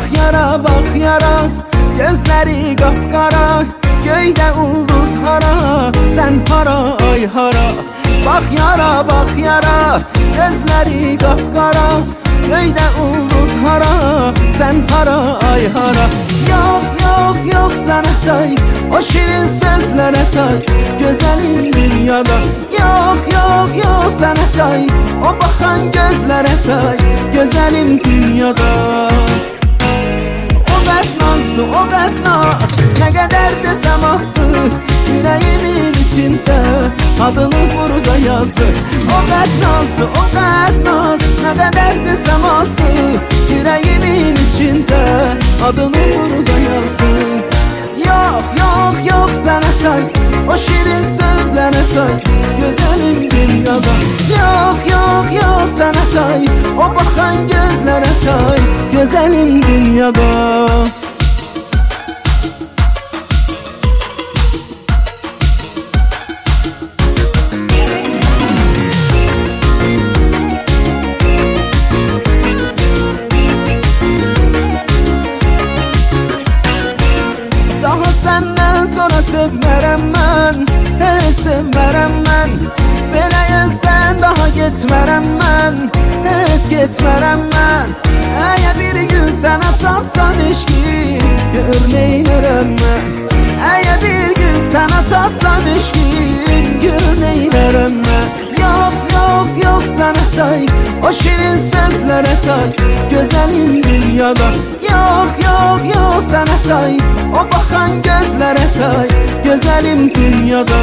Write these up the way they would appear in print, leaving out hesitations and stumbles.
bak yara, gözleri kapkara, göyde ulduz hara, sen hara ay hara. Bak yara, gözleri kapkara, göyde ulduz hara, sen hara ay hara. Yok sana tay, o şirin sözlere tay, güzelim dünyada. Yok sana tay, o bakan gözlere tay, güzelim dünyada. O qət naz, nə qədər desəm azdı, yüreğimin içində adını burada yazdı. O qət naz, nə qədər desəm azdı, yüreğimin içində adını burada yazdı. Yok sənə tay, o şirin sözlərə tay, güzelim dünyada. Yok sənə tay, o bakan gözlərə tay, güzelim dünyada. Səndən sonra sevmərəm mən, heç sevmərəm mən. Belə gəlsən daha getmərəm mən, heç getmərəm mən. Əgər bir gün sənə çatsam eşki, gör neynərəm mən. Əgər bir gün sənə çatsam eşki, gör neynərəm mən. Yok sənə tay, o şirin sözlərə tay, güzelim dünyada. Yok sənə tay, o bakan gözlərə tay, güzelim dünyada.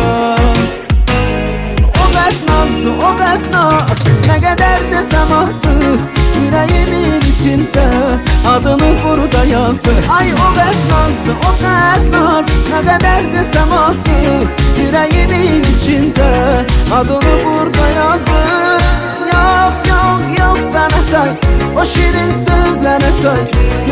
O qət naz, nə qədər desəm azdı, yüreğimin içində adını burada yazdı. Ay o qət naz, nə qədər desəm azdı, yüreğimin içində adını burada yazdı. Yok sənə tay, o şirin sözlərə tay,